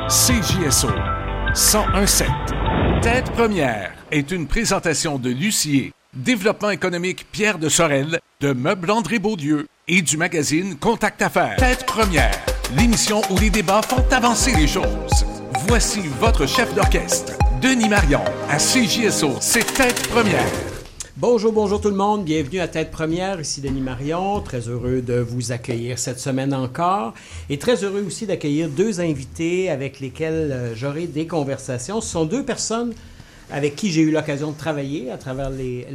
CJSO 101.7. Tête première est une présentation de Lucier, Développement économique Pierre de Sorel, de Meubles André Beaulieu et du magazine Contact Affaires. Tête première, l'émission où les débats font avancer les choses. Voici votre chef d'orchestre, Denis Marion, à CJSO. C'est Tête première. Bonjour tout le monde. Bienvenue à Tête première. Ici Denis Marion. Très heureux de vous accueillir cette semaine encore. Et très heureux aussi d'accueillir deux invités avec lesquels j'aurai des conversations. Ce sont deux personnes avec qui j'ai eu l'occasion de travailler à travers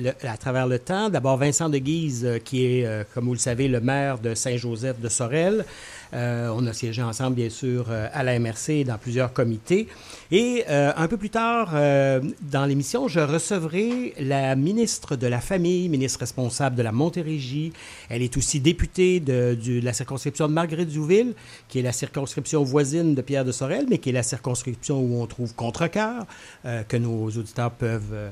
le temps. D'abord, Vincent Deguise, qui est, comme vous le savez, le maire de Saint-Joseph de Sorel. On a siégé ensemble, bien sûr, à la MRC et dans plusieurs comités. Et un peu plus tard, dans l'émission, je recevrai la ministre de la Famille, ministre responsable de la Montérégie. Elle est aussi députée de la circonscription de Marguerite-Douville, qui est la circonscription voisine de Pierre de Sorel, mais qui est la circonscription où on trouve Contrecoeur, que nos auditeurs peuvent...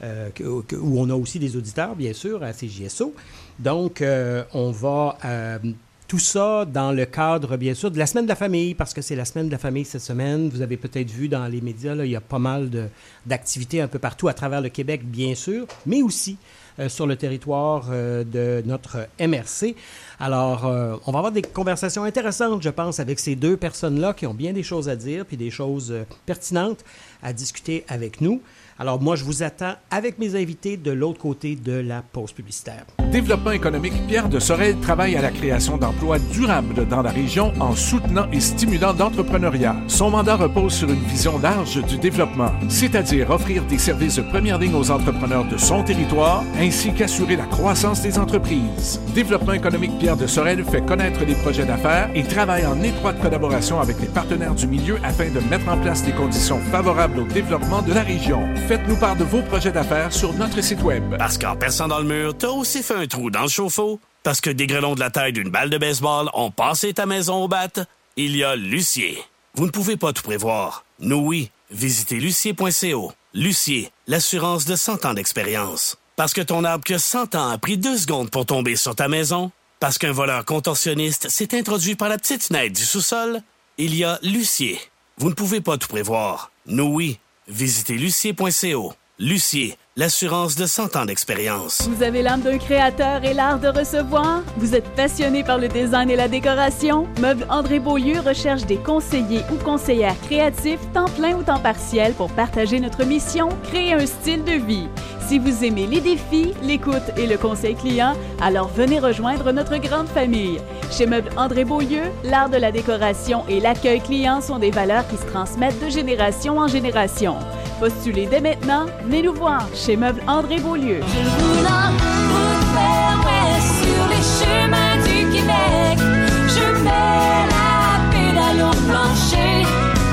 où on a aussi des auditeurs, bien sûr, à CJSO. Donc, on va... tout ça dans le cadre, bien sûr, de la Semaine de la Famille, parce que c'est la Semaine de la Famille cette semaine. Vous avez peut-être vu dans les médias, là, il y a pas mal d'activités un peu partout à travers le Québec, bien sûr, mais aussi sur le territoire de notre MRC. Alors, on va avoir des conversations intéressantes, je pense, avec ces deux personnes-là qui ont bien des choses à dire, puis des choses pertinentes à discuter avec nous. Alors, moi, je vous attends avec mes invités de l'autre côté de la pause publicitaire. Développement économique Pierre de Sorel travaille à la création d'emplois durables dans la région en soutenant et stimulant l'entrepreneuriat. Son mandat repose sur une vision large du développement, c'est-à-dire offrir des services de première ligne aux entrepreneurs de son territoire, ainsi qu'assurer la croissance des entreprises. Développement économique Pierre de Sorel fait connaître les projets d'affaires et travaille en étroite collaboration avec les partenaires du milieu afin de mettre en place des conditions favorables au développement de la région. Faites-nous part de vos projets d'affaires sur notre site web. Parce qu'en perçant dans le mur, t'as aussi fait un trou dans le chauffe-eau. Parce que des grêlons de la taille d'une balle de baseball ont passé ta maison au bat. Il y a Lucier. Vous ne pouvez pas tout prévoir. Nous, oui. Visitez lucier.co. Lucier, l'assurance de 100 ans d'expérience. Parce que ton arbre qui a 100 ans a pris 2 secondes pour tomber sur ta maison. Parce qu'un voleur contorsionniste s'est introduit par la petite fenêtre du sous-sol. Il y a Lucier. Vous ne pouvez pas tout prévoir. Nous, oui. Visitez lucier.co. Lucier, l'assurance de 100 ans d'expérience. Vous avez l'âme d'un créateur et l'art de recevoir? Vous êtes passionné par le design et la décoration? Meubles André Beaulieu recherche des conseillers ou conseillères créatifs, temps plein ou temps partiel, pour partager notre mission, créer un style de vie. Si vous aimez les défis, l'écoute et le conseil client, alors venez rejoindre notre grande famille. Chez Meubles André Beaulieu, l'art de la décoration et l'accueil client sont des valeurs qui se transmettent de génération en génération. Postulez dès maintenant, venez nous voir chez Meubles André Beaulieu. Je roule en route vers l'ouest sur les chemins du Québec. Je mets la pédale au plancher.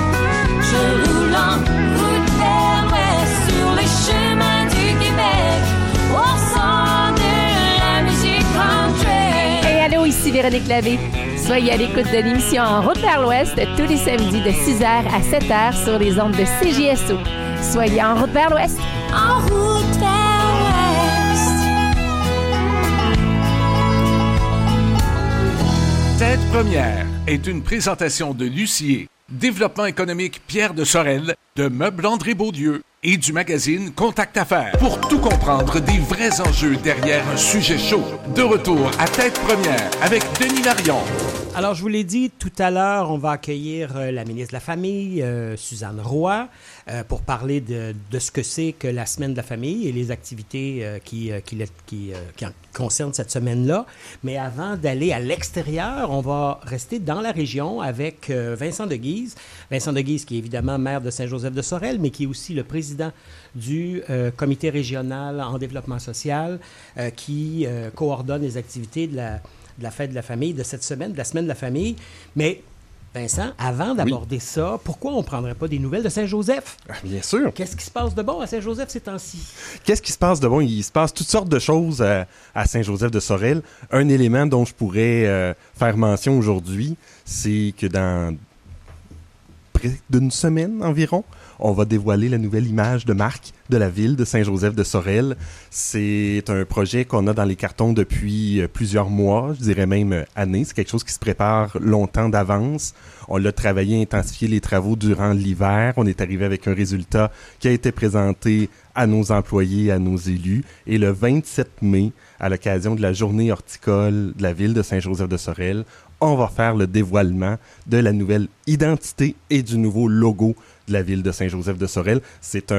Je roule en route vers l'ouest sur les chemins du Québec. Au son de la musique country. Hey, allô, ici Véronique Lavé. Soyez à l'écoute de l'émission En route vers l'ouest tous les samedis de 6h à 7h sur les ondes de CJSO. Soyez en route vers l'ouest. En route vers l'ouest. Tête première est une présentation de Lucier, Développement économique Pierre de Sorel, de Meubles André Beaulieu et du magazine Contact Affaires. Pour tout comprendre des vrais enjeux derrière un sujet chaud. De retour à Tête première avec Denis Marion. Alors, je vous l'ai dit tout à l'heure, on va accueillir la ministre de la Famille, Suzanne Roy, pour parler de ce que c'est que la Semaine de la Famille et les activités qui concernent cette semaine-là. Mais avant d'aller à l'extérieur, on va rester dans la région avec Vincent Deguise. Vincent Deguise, qui est évidemment maire de Saint-Joseph de Sorel, mais qui est aussi le président du comité régional en développement social, qui coordonne les activités de la fête de la famille de cette semaine, de la Semaine de la famille. Mais, Vincent, avant d'aborder ça, pourquoi on ne prendrait pas des nouvelles de Saint-Joseph? Bien sûr. Qu'est-ce qui se passe de bon à Saint-Joseph ces temps-ci? Qu'est-ce qui se passe de bon? Il se passe toutes sortes de choses à Saint-Joseph de Sorel. Un élément dont je pourrais faire mention aujourd'hui, c'est que dans près d'une semaine environ, on va dévoiler la nouvelle image de marque de la ville de Saint-Joseph-de-Sorel. C'est un projet qu'on a dans les cartons depuis plusieurs mois, je dirais même années. C'est quelque chose qui se prépare longtemps d'avance. On l'a travaillé, intensifié les travaux durant l'hiver. On est arrivé avec un résultat qui a été présenté à nos employés, à nos élus. Et le 27 mai, à l'occasion de la journée horticole de la ville de Saint-Joseph-de-Sorel, on va faire le dévoilement de la nouvelle identité et du nouveau logo de la ville de Saint-Joseph-de-Sorel. C'est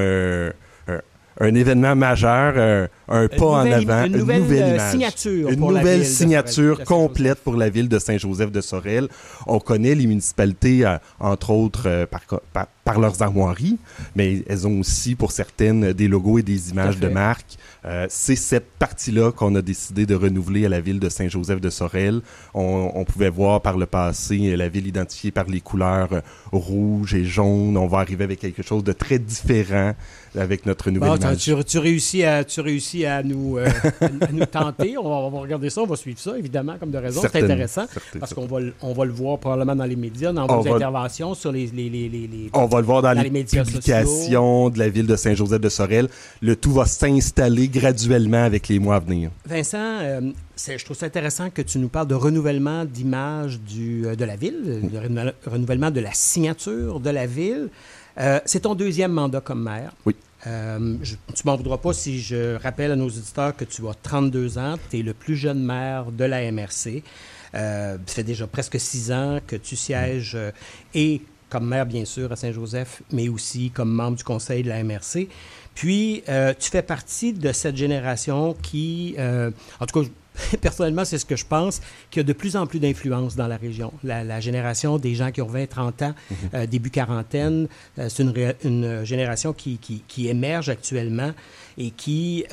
un événement majeur, un pas en avant, une nouvelle image. Signature une pour nouvelle la ville signature complète pour la ville de Saint-Joseph-de-Sorel. On connaît les municipalités, entre autres, par leurs armoiries, mais elles ont aussi, pour certaines, des logos et des images de marque. C'est cette partie-là qu'on a décidé de renouveler à la ville de Saint-Joseph-de-Sorel. On pouvait voir par le passé la ville identifiée par les couleurs rouge et jaune. On va arriver avec quelque chose de très différent avec notre nouvelle image. Tu réussis à nous tenter. On va regarder ça, on va suivre ça, évidemment, comme de raison. C'est intéressant, parce qu'on va le voir probablement dans les médias, dans vos interventions sur les on va le voir dans les médias publications de la ville de Saint-Joseph-de-Sorel. Le tout va s'installer graduellement avec les mois à venir. Vincent, je trouve ça intéressant que tu nous parles de renouvellement d'image de la ville, de renouvellement de la signature de la ville. C'est ton deuxième mandat comme maire. Oui. Tu m'en voudras pas si je rappelle à nos auditeurs que tu as 32 ans, tu es le plus jeune maire de la MRC. Ça fait déjà presque 6 ans que tu sièges et comme maire, bien sûr, à Saint-Joseph, mais aussi comme membre du conseil de la MRC. Puis, tu fais partie de cette génération qui, en tout cas, personnellement, c'est ce que je pense, qui a de plus en plus d'influence dans la région. La génération des gens qui ont 20-30 ans, début quarantaine, c'est une génération qui émerge actuellement et qui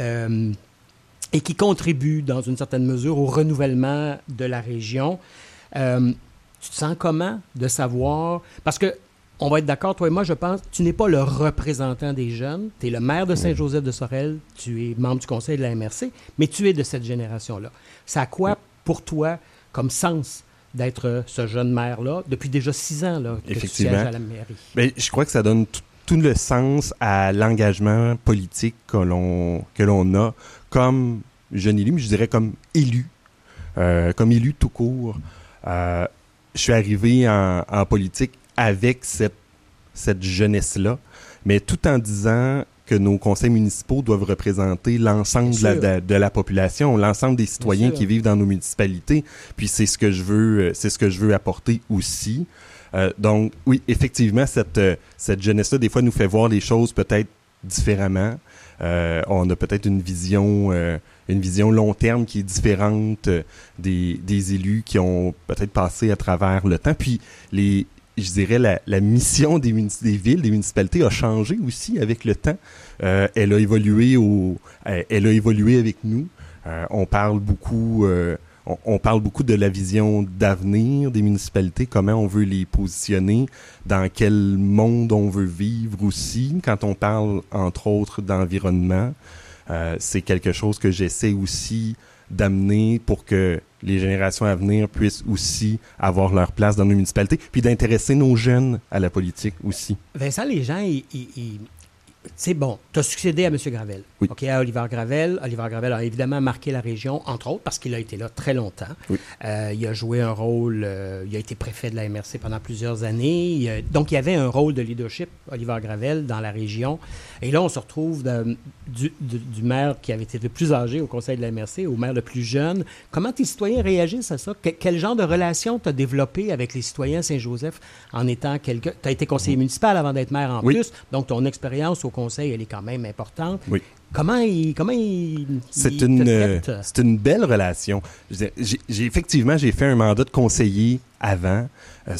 contribue, dans une certaine mesure, au renouvellement de la région. Tu te sens comment de savoir... Parce que, on va être d'accord, toi et moi, je pense, tu n'es pas le représentant des jeunes. Tu es le maire de Saint-Joseph-de-Sorel, tu es membre du conseil de la MRC, mais tu es de cette génération-là. Ça a quoi, pour toi, comme sens d'être ce jeune maire-là, depuis déjà 6 ans là, que tu sièges à la mairie? Bien, je crois que ça donne tout le sens à l'engagement politique que l'on a comme jeune élu, mais je dirais comme élu tout court. Je suis arrivé en politique avec cette jeunesse-là, mais tout en disant que nos conseils municipaux doivent représenter l'ensemble de la population, l'ensemble des citoyens qui vivent dans nos municipalités. Puis c'est ce que je veux apporter aussi. Donc oui, effectivement, cette jeunesse-là, des fois, nous fait voir les choses peut-être différemment. On a peut-être une vision long terme qui est différente des élus qui ont peut-être passé à travers le temps. Puis je dirais la mission des villes, des municipalités a changé aussi avec le temps. Elle a évolué avec nous. On parle beaucoup de la vision d'avenir des municipalités, comment on veut les positionner, dans quel monde on veut vivre aussi. Quand on parle, entre autres, d'environnement, c'est quelque chose que j'essaie aussi d'amener pour que les générations à venir puissent aussi avoir leur place dans nos municipalités, puis d'intéresser nos jeunes à la politique aussi. Vincent, les gens, c'est bon, tu as succédé à M. Gravel, oui. OK, à Oliver Gravel. Oliver Gravel a évidemment marqué la région, entre autres, parce qu'il a été là très longtemps. Oui. Il a joué un rôle, il a été préfet de la MRC pendant plusieurs années. Donc, il y avait un rôle de leadership, Oliver Gravel, dans la région. Et là, on se retrouve du maire qui avait été le plus âgé au conseil de la MRC au maire le plus jeune. Comment tes citoyens réagissent à ça? Quel genre de relation tu as développé avec les citoyens Saint-Joseph en étant quelqu'un... Tu as été conseiller municipal avant d'être maire en plus, donc ton expérience au conseil, elle est quand même importante. Oui. Comment il c'est une belle relation. Effectivement, j'ai fait un mandat de conseiller avant.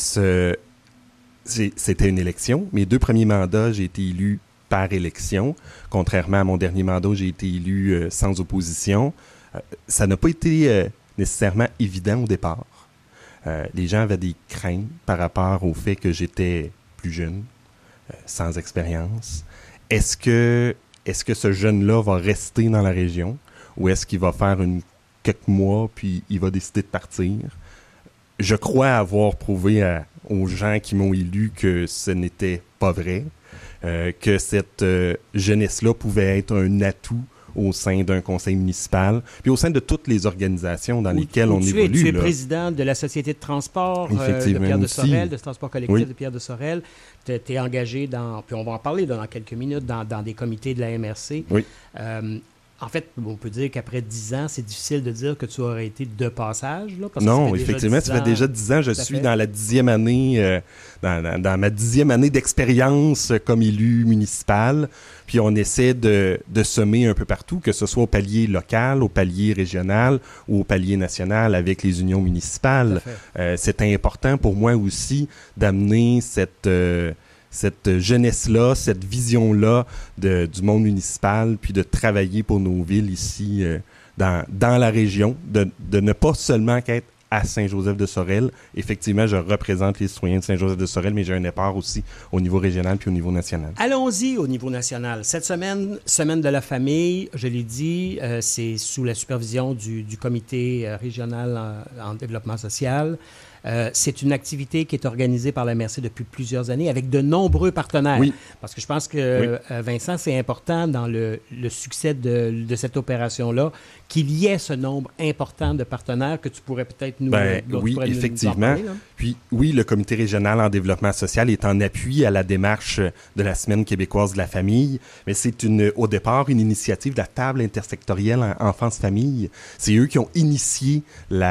C'était une élection. Mes 2 premiers mandats, j'ai été élu par élection. Contrairement à mon dernier mandat, j'ai été élu sans opposition. Ça n'a pas été nécessairement évident au départ. Les gens avaient des craintes par rapport au fait que j'étais plus jeune, sans expérience. Est-ce que ce jeune-là va rester dans la région ou est-ce qu'il va faire quelques mois puis il va décider de partir? Je crois avoir prouvé aux gens qui m'ont élu que ce n'était pas vrai. que cette jeunesse-là pouvait être un atout au sein d'un conseil municipal, puis au sein de toutes les organisations dans lesquelles on évolue. Tu es président de la Société de transport de Pierre de Sorel, de transport collectif de Pierre de Sorel. Tu es engagé dans, puis on va en parler dans quelques minutes, dans des comités de la MRC. Oui. En fait, on peut dire qu'après 10 ans, c'est difficile de dire que tu aurais été de passage. Là, parce non, que effectivement, ça fait déjà 10 ans. Je suis dans la 10e année, dans ma 10e année d'expérience comme élu municipal. Puis on essaie de semer un peu partout, que ce soit au palier local, au palier régional ou au palier national avec les unions municipales. C'est important pour moi aussi d'amener cette jeunesse-là, cette vision-là du monde municipal, puis de travailler pour nos villes ici dans la région, de ne pas seulement qu'être à Saint-Joseph-de-Sorel. Effectivement, je représente les citoyens de Saint-Joseph-de-Sorel, mais j'ai un départ aussi au niveau régional puis au niveau national. Allons-y au niveau national. Cette semaine de la famille, je l'ai dit, c'est sous la supervision du comité régional en développement social. C'est une activité qui est organisée par la MRC depuis plusieurs années avec de nombreux partenaires. Oui. Parce que je pense que, Vincent, c'est important dans le succès de cette opération-là qu'il y ait ce nombre important de partenaires que tu pourrais peut-être nous... oui, effectivement. Puis oui, le comité régional en développement social est en appui à la démarche de la Semaine québécoise de la famille, mais c'est au départ une initiative de la table intersectorielle en enfance-famille. C'est eux qui ont initié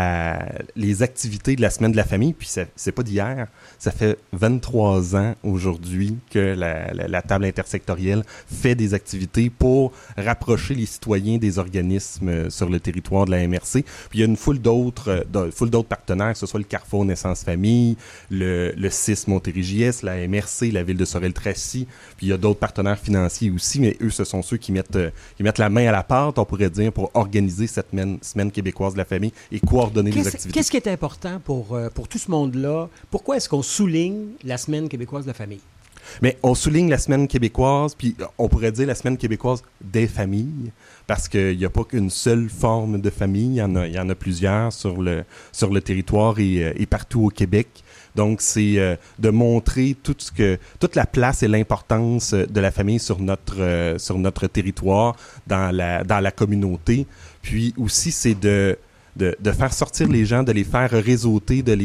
les activités de la Semaine de la famille, puis c'est pas d'hier. Ça fait 23 ans aujourd'hui que la table intersectorielle fait des activités pour rapprocher les citoyens des organismes sur le territoire de la MRC. Puis il y a une foule d'autres partenaires, que ce soit le Carrefour Naissance-Famille, le CIS Montérégie-Est, la MRC, la Ville de Sorel-Tracy, puis il y a d'autres partenaires financiers aussi, mais eux, ce sont ceux qui mettent la main à la pâte, on pourrait dire, pour organiser cette semaine québécoise de la famille et coordonner les activités. Qu'est-ce qui est important pour tout ce monde-là? Pourquoi est-ce qu'on souligne la Semaine québécoise de la famille? Mais on souligne la Semaine québécoise, puis on pourrait dire la Semaine québécoise des familles, parce qu'il n'y a pas qu'une seule forme de famille, il y en a plusieurs sur le territoire et partout au Québec. Donc, c'est de montrer toute la place et l'importance de la famille sur notre territoire, dans la communauté. Puis aussi, c'est de faire sortir les gens, de les faire réseauter, de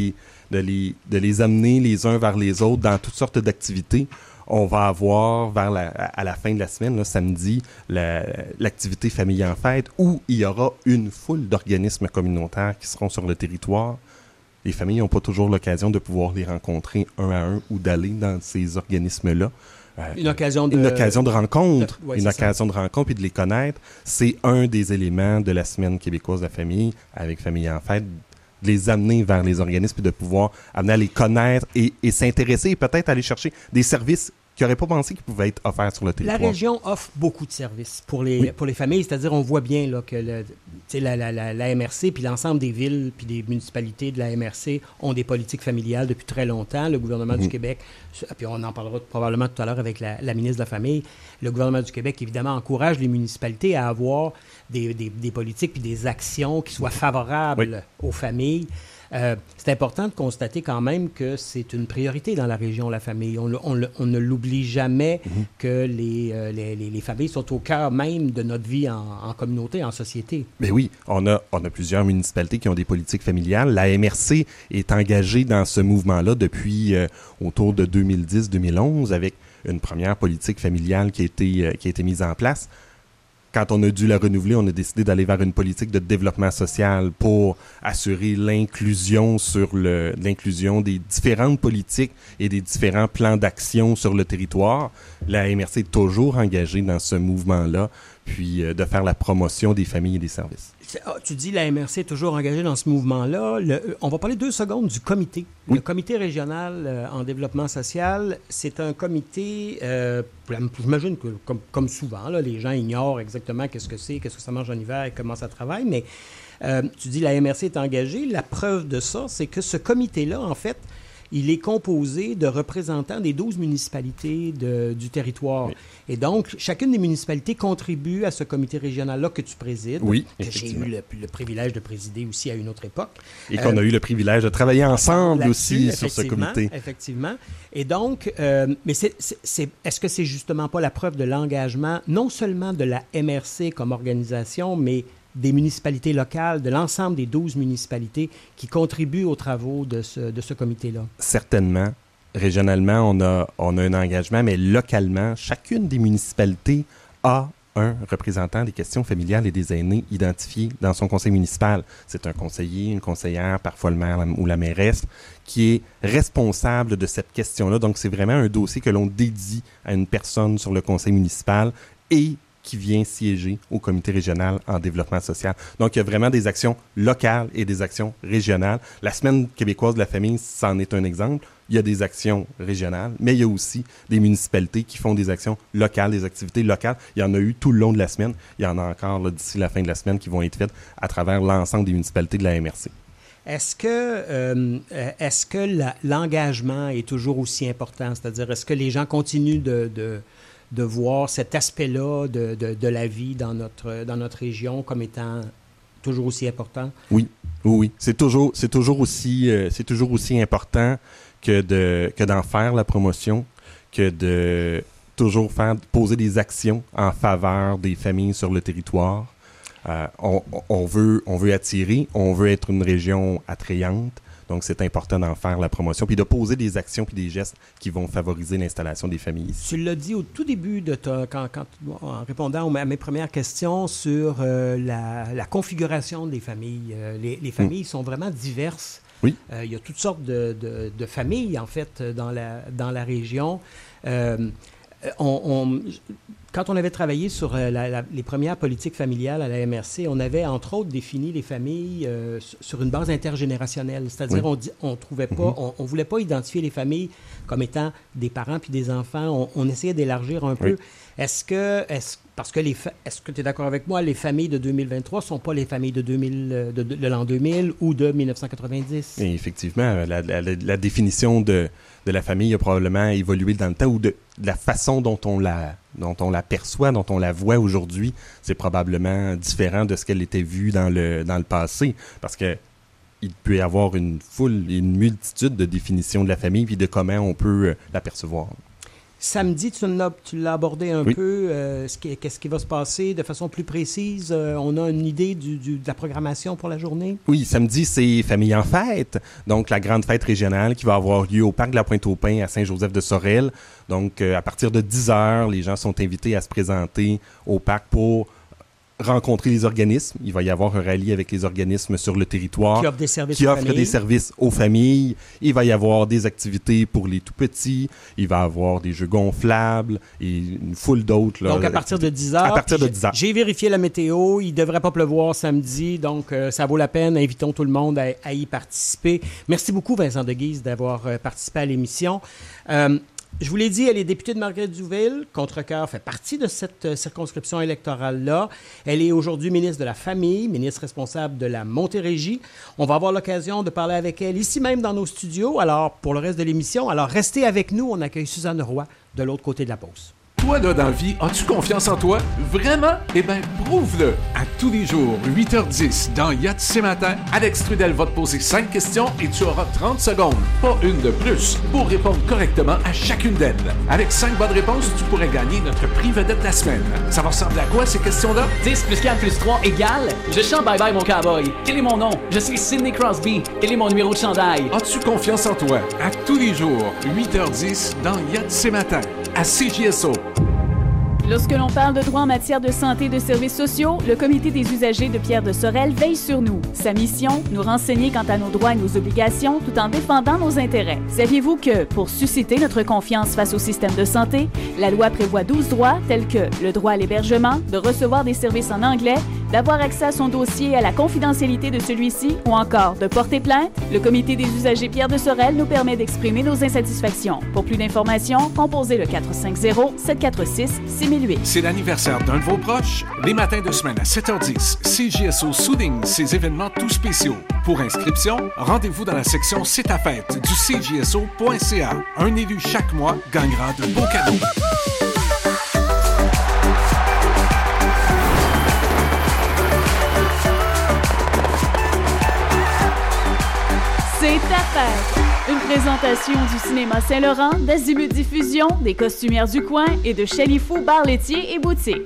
les amener les uns vers les autres dans toutes sortes d'activités. On va avoir à la fin de la semaine, là, samedi, l'activité Famille en fête, où il y aura une foule d'organismes communautaires qui seront sur le territoire. Les familles n'ont pas toujours l'occasion de pouvoir les rencontrer un à un ou d'aller dans ces organismes-là. Une occasion de rencontre. Une occasion de rencontre et de les connaître. C'est un des éléments de la Semaine québécoise de la famille, avec Famille en fête, de les amener vers les organismes et de pouvoir amener à les connaître et s'intéresser et peut-être aller chercher des services qui n'auraient pas pensé qu'ils pouvaient être offerts sur le territoire. La région offre beaucoup de services pour les familles, c'est-à-dire on voit bien là, que la MRC puis l'ensemble des villes puis des municipalités de la MRC ont des politiques familiales depuis très longtemps. Le gouvernement du Québec, puis on en parlera probablement tout à l'heure avec la ministre de la Famille, le gouvernement du Québec, évidemment, encourage les municipalités à avoir des politiques puis des actions qui soient favorables aux familles. C'est important de constater quand même que c'est une priorité dans la région, la famille. On ne l'oublie jamais que les familles sont au cœur même de notre vie en communauté, en société. Mais oui, on a plusieurs municipalités qui ont des politiques familiales. La MRC est engagée dans ce mouvement-là depuis autour de 2010-2011 avec une première politique familiale qui a été mise en place. Quand on a dû la renouveler, on a décidé d'aller vers une politique de développement social pour assurer l'inclusion des différentes politiques et des différents plans d'action sur le territoire. La MRC est toujours engagée dans ce mouvement-là, puis de faire la promotion des familles et des services. Tu dis la MRC est toujours engagée dans ce mouvement-là. On va parler 2 secondes du comité. Oui. Le comité régional en développement social, c'est un comité, j'imagine que comme souvent, là, les gens ignorent exactement qu'est-ce que ça mange en hiver et comment ça travaille, mais tu dis la MRC est engagée. La preuve de ça, c'est que ce comité-là, en fait, il est composé de représentants des 12 municipalités du territoire. Oui. Et donc, chacune des municipalités contribue à ce comité régional-là que tu présides, oui, que j'ai eu le privilège de présider aussi à une autre époque. Et qu'on a eu le privilège de travailler ensemble aussi sur ce comité. Effectivement. Et donc, mais est-ce que c'est justement pas la preuve de l'engagement, non seulement de la MRC comme organisation, mais des municipalités locales, de l'ensemble des 12 municipalités qui contribuent aux travaux de ce comité-là? Certainement. Régionalement, on a un engagement, mais localement, chacune des municipalités a un représentant des questions familiales et des aînés identifié dans son conseil municipal. C'est un conseiller, une conseillère, parfois le maire ou la mairesse, qui est responsable de cette question-là. Donc, c'est vraiment un dossier que l'on dédie à une personne sur le conseil municipal et qui vient siéger au comité régional en développement social. Donc, il y a vraiment des actions locales et des actions régionales. La Semaine québécoise de la famille, c'en est un exemple. Il y a des actions régionales, mais il y a aussi des municipalités qui font des actions locales, des activités locales. Il y en a eu tout le long de la semaine. Il y en a encore là, d'ici la fin de la semaine qui vont être faites à travers l'ensemble des municipalités de la MRC. Est-ce que l'engagement est toujours aussi important? C'est-à-dire, est-ce que les gens continuent de voir cet aspect-là de la vie dans notre région comme étant toujours aussi important? Oui. C'est toujours aussi important que d'en faire la promotion, que de toujours poser des actions en faveur des familles sur le territoire. On veut attirer, on veut être une région attrayante. Donc, c'est important d'en faire la promotion, puis de poser des actions puis des gestes qui vont favoriser l'installation des familles ici. Tu l'as dit au tout début, en répondant à mes premières questions sur la configuration des familles. Les familles sont vraiment diverses. Oui. Il y a toutes sortes de familles, en fait, dans la région. Quand on avait travaillé sur les premières politiques familiales à la MRC, on avait, entre autres, défini les familles sur une base intergénérationnelle. C'est-à-dire, on trouvait pas, on voulait pas identifier les familles comme étant des parents puis des enfants. On essayait d'élargir un peu. Est-ce que tu es d'accord avec moi, les familles de 2023 ne sont pas les familles de l'an 2000 ou de 1990? Et effectivement, la définition de la famille a probablement évolué dans le temps ou de la façon dont on la perçoit, dont on la voit aujourd'hui, c'est probablement différent de ce qu'elle était vue dans le passé. Parce que il peut y avoir une multitude de définitions de la famille et de comment on peut l'apercevoir. Samedi, tu l'as abordé un peu. Qu'est-ce qui va se passer de façon plus précise? On a une idée de la programmation pour la journée? Oui, samedi, c'est Famille en fête. Donc, la grande fête régionale qui va avoir lieu au Parc de la Pointe-aux-Pins à Saint-Joseph-de-Sorel. Donc, à partir de 10h, les gens sont invités à se présenter au parc pour rencontrer les organismes. Il va y avoir un rallye avec les organismes sur le territoire qui offrent des services aux familles. Il va y avoir des activités pour les tout-petits. Il va y avoir des jeux gonflables et une foule d'autres. Donc, à partir de 10h. À partir de 10h. J'ai vérifié la météo. Il ne devrait pas pleuvoir samedi. Donc, ça vaut la peine. Invitons tout le monde à y participer. Merci beaucoup, Vincent Deguise, d'avoir participé à l'émission. Je vous l'ai dit, elle est députée de Marguerite-Douville. Contrecœur fait partie de cette circonscription électorale-là. Elle est aujourd'hui ministre de la Famille, ministre responsable de la Montérégie. On va avoir l'occasion de parler avec elle ici même dans nos studios. Alors, pour le reste de l'émission, restez avec nous. On accueille Suzanne Roy de l'autre côté de la pause. Toi, là, dans la vie, as-tu confiance en toi? Vraiment? Eh bien, prouve-le! À tous les jours, 8h10, dans Yacht ce matin, Alex Trudel va te poser 5 questions et tu auras 30 secondes, pas une de plus, pour répondre correctement à chacune d'elles. Avec 5 bonnes réponses, tu pourrais gagner notre prix vedette de la semaine. Ça va ressembler à quoi, ces questions-là? 10 plus 4 plus 3 égale... Je chante Bye Bye mon cowboy. Quel est mon nom? Je suis Sidney Crosby. Quel est mon numéro de chandail? As-tu confiance en toi? À tous les jours, 8h10, dans Yacht ce matin, à CJSO. Lorsque l'on parle de droit en matière de santé et de services sociaux, le Comité des usagers de Pierre de Sorel veille sur nous. Sa mission, nous renseigner quant à nos droits et nos obligations tout en défendant nos intérêts. Saviez-vous que, pour susciter notre confiance face au système de santé, la loi prévoit 12 droits tels que le droit à l'hébergement, de recevoir des services en anglais, d'avoir accès à son dossier et à la confidentialité de celui-ci ou encore de porter plainte, le Comité des usagers Pierre de Sorel nous permet d'exprimer nos insatisfactions. Pour plus d'informations, composez le 450-746-6008. C'est l'anniversaire d'un de vos proches? Les matins de semaine à 7h10, CJSO souligne ces événements tout spéciaux. Pour inscription, rendez-vous dans la section C'est ta fête du CJSO.ca. Un élu chaque mois gagnera de beaux cadeaux. C'est ta fête! Une présentation du Cinéma Saint-Laurent, d'Azimut Diffusion, des Costumières du Coin et de Chalifou Bar laitier et boutique.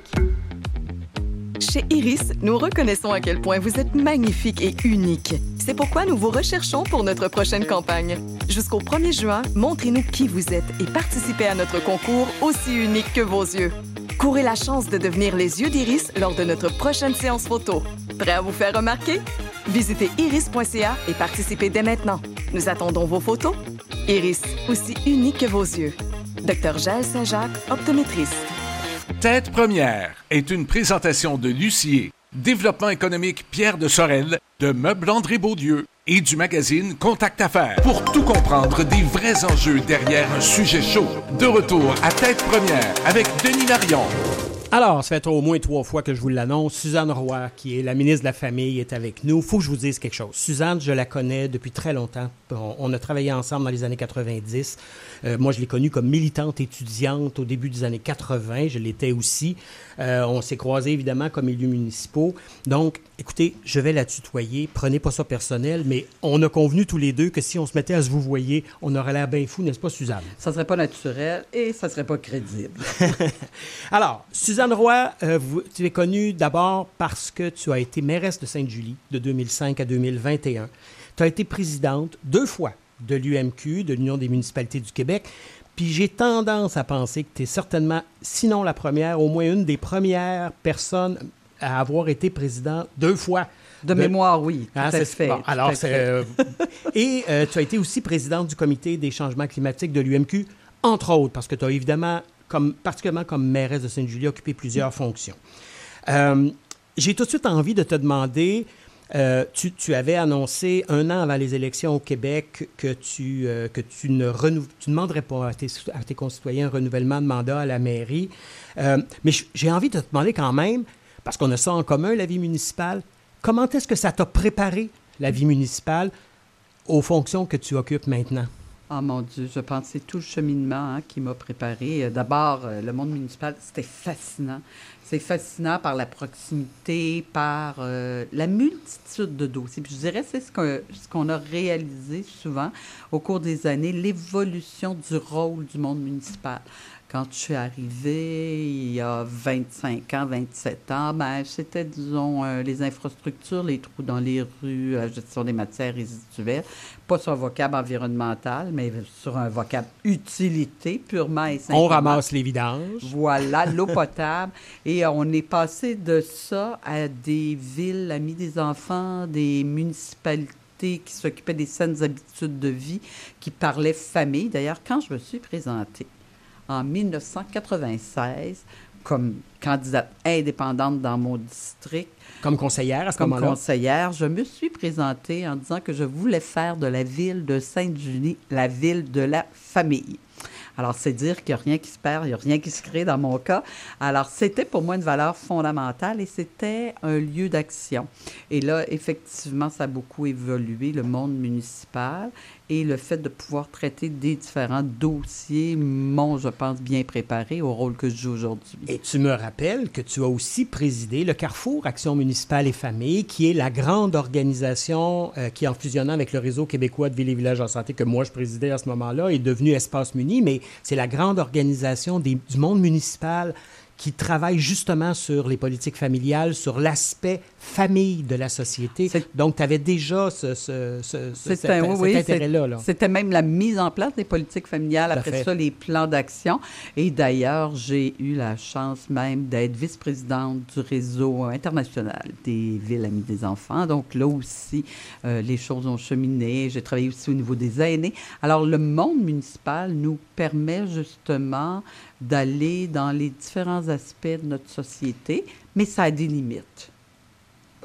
Chez Iris, nous reconnaissons à quel point vous êtes magnifique et unique. C'est pourquoi nous vous recherchons pour notre prochaine campagne. Jusqu'au 1er juin, montrez-nous qui vous êtes et participez à notre concours aussi unique que vos yeux. Courez la chance de devenir les yeux d'Iris lors de notre prochaine séance photo. Prêt à vous faire remarquer? Visitez iris.ca et participez dès maintenant. Nous attendons vos photos. Iris, aussi unique que vos yeux. Dr Jaël Saint-Jacques, optométriste. Tête première est une présentation de Lucier, Développement économique Pierre de Sorel, de Meubles André Beaulieu et du magazine Contact Affaires. Pour tout comprendre des vrais enjeux derrière un sujet chaud. De retour à Tête première avec Denis Marion. Alors, ça fait au moins 3 fois que je vous l'annonce. Suzanne Roy, qui est la ministre de la Famille, est avec nous. Il faut que je vous dise quelque chose. Suzanne, je la connais depuis très longtemps. On a travaillé ensemble dans les années 90. Moi, je l'ai connue comme militante étudiante au début des années 80. Je l'étais aussi. On s'est croisés, évidemment, comme élus municipaux. Donc, écoutez, je vais la tutoyer. Prenez pas ça personnel, mais on a convenu tous les deux que si on se mettait à se vous voyer, on aurait l'air bien fou, n'est-ce pas, Suzanne? Ça serait pas naturel et ça serait pas crédible. Alors, Suzanne Roy, tu es connue d'abord parce que tu as été mairesse de Sainte-Julie de 2005 à 2021. Tu as été présidente 2 fois de l'UMQ, de l'Union des municipalités du Québec. Puis j'ai tendance à penser que tu es certainement, sinon la première, au moins une des premières personnes à avoir été présidente 2 fois. De mémoire, oui. Tout à fait. Bon, alors, et tu as été aussi présidente du Comité des changements climatiques de l'UMQ, entre autres, parce que tu as évidemment, particulièrement comme mairesse de Sainte-Julie, occupé plusieurs fonctions. J'ai tout de suite envie de te demander, tu avais annoncé 1 an avant les élections au Québec que tu ne demanderais pas à tes concitoyens un renouvellement de mandat à la mairie. Mais j'ai envie de te demander quand même, parce qu'on a ça en commun, la vie municipale, comment est-ce que ça t'a préparé, la vie municipale, aux fonctions que tu occupes maintenant? Oh mon Dieu, je pense que c'est tout le cheminement qui m'a préparé. D'abord, le monde municipal, c'était fascinant. C'est fascinant par la proximité, par la multitude de dossiers. Puis je dirais c'est ce qu'on a réalisé souvent au cours des années, l'évolution du rôle du monde municipal. Quand je suis arrivée il y a 25 ans, 27 ans, c'était, disons, les infrastructures, les trous dans les rues, la gestion des matières résiduelles, pas sur un vocable environnemental, mais sur un vocable utilité purement et simplement. On ramasse les vidanges. Voilà, l'eau potable. Et on est passé de ça à des villes amies des enfants, des municipalités qui s'occupaient des saines habitudes de vie, qui parlaient famille. D'ailleurs, quand je me suis présentée, en 1996, comme candidate indépendante dans mon district. Comme conseillère à ce moment-là? Comme conseillère, je me suis présentée en disant que je voulais faire de la ville de Sainte-Julie la ville de la famille. Alors, c'est dire qu'il n'y a rien qui se perd, il n'y a rien qui se crée dans mon cas. Alors, c'était pour moi une valeur fondamentale et c'était un lieu d'action. Et là, effectivement, ça a beaucoup évolué, le monde municipal. Et le fait de pouvoir traiter des différents dossiers m'ont, je pense, bien préparé au rôle que je joue aujourd'hui. Et tu me rappelles que tu as aussi présidé le Carrefour Action municipale et famille, qui est la grande organisation qui, en fusionnant avec le réseau québécois de villes et villages en santé que moi je présidais à ce moment-là, est devenue Espace Muni, mais c'est la grande organisation du monde municipal qui travaille justement sur les politiques familiales, sur l'aspect famille de la société. Donc, tu avais déjà cet intérêt-là. Là. C'était même la mise en place des politiques familiales, après ça, les plans d'action. Et d'ailleurs, j'ai eu la chance même d'être vice-présidente du réseau international des villes amies des enfants. Donc, là aussi, les choses ont cheminé. J'ai travaillé aussi au niveau des aînés. Alors, le monde municipal nous permet justement d'aller dans les différents aspects de notre société, mais ça a des limites.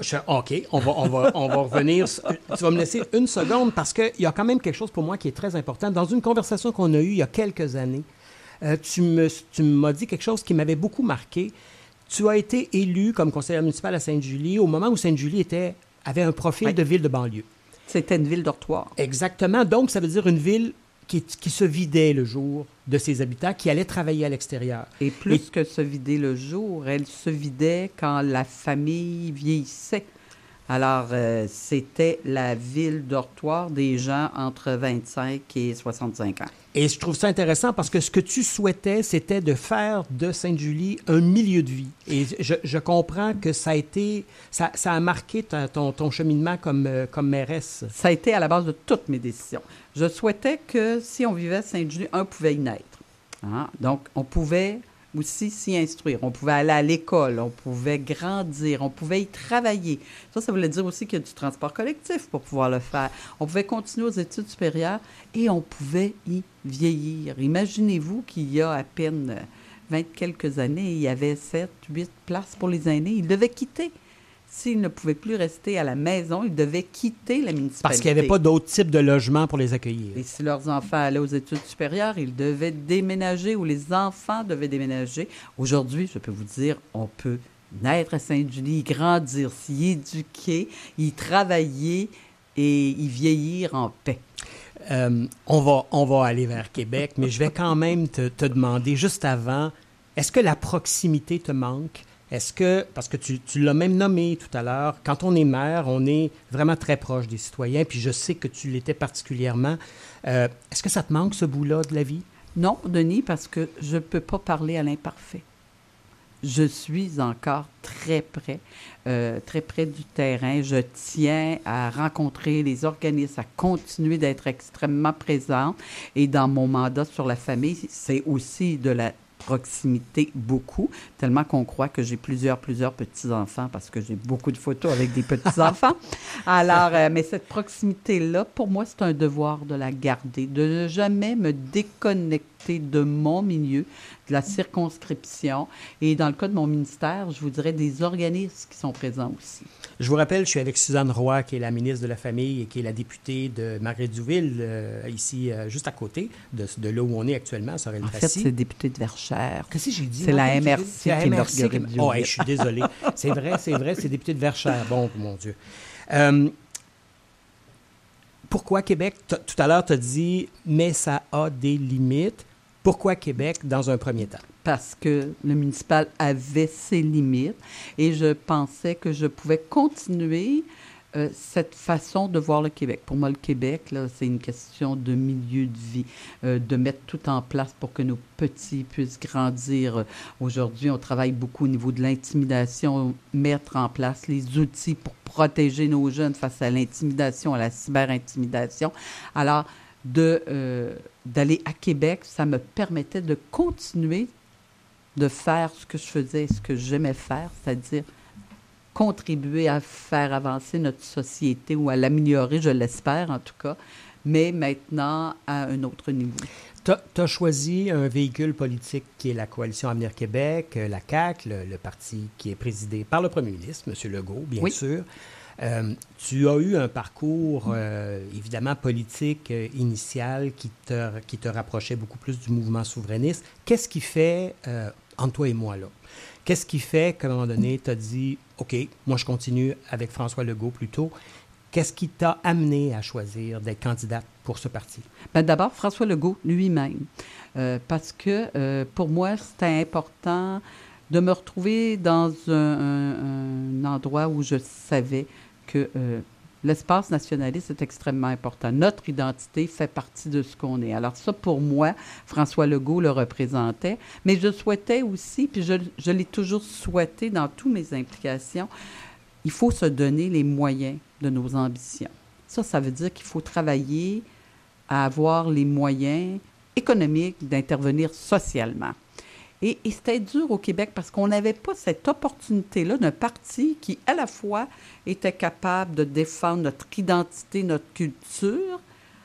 OK, on va revenir. Tu vas me laisser une seconde parce qu'il y a quand même quelque chose pour moi qui est très important. Dans une conversation qu'on a eue il y a quelques années, tu m'as dit quelque chose qui m'avait beaucoup marqué. Tu as été élu comme conseiller municipal à Sainte-Julie au moment où Sainte-Julie avait un profil de ville de banlieue. C'était une ville dortoir. Exactement. Donc, ça veut dire une ville qui se vidait le jour de ses habitants, qui allaient travailler à l'extérieur. Et plus que se vider le jour, elle se vidait quand la famille vieillissait. Alors, c'était la ville dortoir des gens entre 25 et 65 ans. Et je trouve ça intéressant parce que ce que tu souhaitais, c'était de faire de Sainte-Julie un milieu de vie. Et je comprends que ça a marqué ton cheminement comme mairesse. Ça a été à la base de toutes mes décisions. Je souhaitais que si on vivait à Sainte-Julie, un pouvait y naître. Hein? Donc, on pouvait aussi s'y instruire. On pouvait aller à l'école, on pouvait grandir, on pouvait y travailler. Ça voulait dire aussi qu'il y a du transport collectif pour pouvoir le faire. On pouvait continuer aux études supérieures et on pouvait y vieillir. Imaginez-vous qu'il y a à peine 20 quelques années, il y avait 7, 8 places pour les aînés. Ils devaient quitter. S'ils ne pouvaient plus rester à la maison, ils devaient quitter la municipalité. Parce qu'il n'y avait pas d'autres types de logements pour les accueillir. Et si leurs enfants allaient aux études supérieures, ils devaient déménager ou les enfants devaient déménager. Aujourd'hui, je peux vous dire, on peut naître à Sainte-Julie, y grandir, s'y éduquer, y travailler et y vieillir en paix. On va aller vers Québec, mais je vais quand même te demander juste avant, est-ce que la proximité te manque? Est-ce que, parce que tu l'as même nommé tout à l'heure, quand on est maire, on est vraiment très proche des citoyens, puis je sais que tu l'étais particulièrement. Est-ce que ça te manque, ce bout-là de la vie? Non, Denis, parce que je ne peux pas parler à l'imparfait. Je suis encore très près du terrain. Je tiens à rencontrer les organismes, à continuer d'être extrêmement présente. Et dans mon mandat sur la famille, c'est aussi de la proximité beaucoup, tellement qu'on croit que j'ai plusieurs petits-enfants parce que j'ai beaucoup de photos avec des petits-enfants. Alors, mais cette proximité-là, pour moi, c'est un devoir de la garder, de ne jamais me déconnecter de mon milieu, de la circonscription. Et dans le cas de mon ministère, je vous dirais des organismes qui sont présents aussi. Je vous rappelle, je suis avec Suzanne Roy, qui est la ministre de la Famille et qui est la députée de Marguerite-Douville, ici, juste à côté de là où on est actuellement, à Sorel-Tracy. En fait, c'est députée de Verchères. Qu'est-ce que j'ai dit? C'est la MRC qui est Marguerite-Douville. Oh, je suis désolé. C'est vrai, c'est député de Verchères. Bon, mon Dieu. Pourquoi Québec? Tout à l'heure, tu as dit, mais ça a des limites. Pourquoi Québec dans un premier temps? Parce que le municipal avait ses limites et je pensais que je pouvais continuer cette façon de voir le Québec. Pour moi, le Québec, là, c'est une question de milieu de vie, de mettre tout en place pour que nos petits puissent grandir. Aujourd'hui, on travaille beaucoup au niveau de l'intimidation, mettre en place les outils pour protéger nos jeunes face à l'intimidation, à la cyber-intimidation. Alors, d'aller à Québec, ça me permettait de continuer de faire ce que je faisais, ce que j'aimais faire, c'est-à-dire contribuer à faire avancer notre société ou à l'améliorer, je l'espère en tout cas, mais maintenant à un autre niveau. Tu as choisi un véhicule politique qui est la Coalition Avenir Québec, la CAQ, le parti qui est présidé par le premier ministre, M. Legault, bien sûr. Tu as eu un parcours, évidemment, politique initial qui te rapprochait beaucoup plus du mouvement souverainiste. Qu'est-ce qui fait, entre toi et moi, là, qu'est-ce qui fait qu'à un moment donné, tu as dit, OK, moi, je continue avec François Legault plutôt. Qu'est-ce qui t'a amené à choisir d'être candidate pour ce parti? Bien, d'abord, François Legault lui-même. Parce que, pour moi, c'était important de me retrouver dans un endroit où je savais que l'espace nationaliste est extrêmement important. Notre identité fait partie de ce qu'on est. Alors ça, pour moi, François Legault le représentait, mais je souhaitais aussi, puis je l'ai toujours souhaité dans toutes mes implications, il faut se donner les moyens de nos ambitions. Ça veut dire qu'il faut travailler à avoir les moyens économiques d'intervenir socialement. Et c'était dur au Québec parce qu'on n'avait pas cette opportunité-là d'un parti qui, à la fois, était capable de défendre notre identité, notre culture,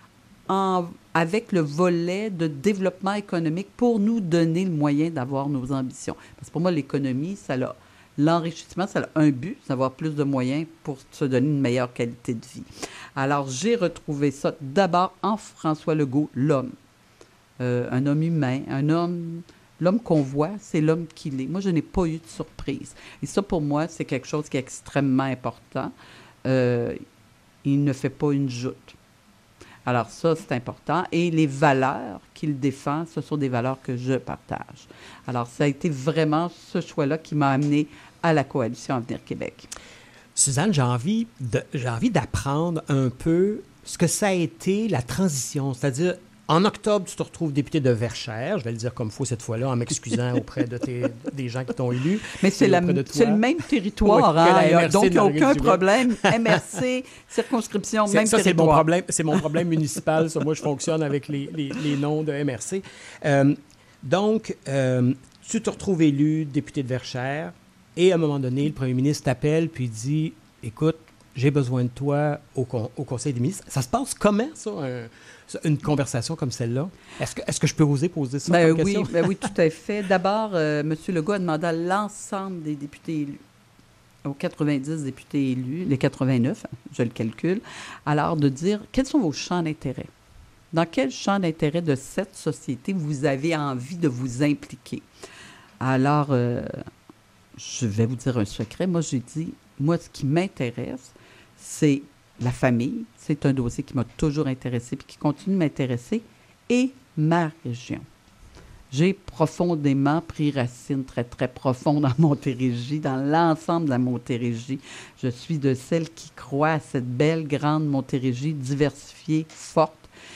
avec le volet de développement économique pour nous donner le moyen d'avoir nos ambitions. Parce que pour moi, l'économie, ça a l'enrichissement, ça a un but, c'est d'avoir plus de moyens pour se donner une meilleure qualité de vie. Alors, j'ai retrouvé ça d'abord en François Legault, l'homme. Un homme humain, l'homme qu'on voit, c'est l'homme qu'il est. Moi, je n'ai pas eu de surprise. Et ça, pour moi, c'est quelque chose qui est extrêmement important. Il ne fait pas une joute. Alors ça, c'est important. Et les valeurs qu'il défend, ce sont des valeurs que je partage. Alors, ça a été vraiment ce choix-là qui m'a amené à la coalition Avenir Québec. Suzanne, j'ai envie d'apprendre un peu ce que ça a été la transition. C'est-à-dire, en octobre, tu te retrouves député de Verchères. Je vais le dire comme il faut cette fois-là, en m'excusant auprès des gens qui t'ont élu. Mais c'est le même territoire, oui, donc il n'y a aucun problème. MRC, circonscription, même ça, territoire. C'est mon problème municipal. Ça, moi, je fonctionne avec les noms de MRC. Donc, tu te retrouves élu député de Verchères et à un moment donné, le premier ministre t'appelle puis dit « Écoute, j'ai besoin de toi au Conseil des ministres. » Ça se passe comment, ça, une conversation comme celle-là? Est-ce que je peux oser poser ça comme question? Oui, tout à fait. D'abord, M. Legault a demandé à l'ensemble des députés élus, aux 90 députés élus, les 89, je le calcule, alors de dire quels sont vos champs d'intérêt. Dans quel champ d'intérêt de cette société vous avez envie de vous impliquer? Alors, je vais vous dire un secret. Moi, j'ai dit, ce qui m'intéresse, c'est la famille. C'est un dossier qui m'a toujours intéressé et qui continue de m'intéresser. Et ma région. J'ai profondément pris racine très, très profonde en Montérégie, dans l'ensemble de la Montérégie. Je suis de celles qui croient à cette belle, grande Montérégie diversifiée, forte.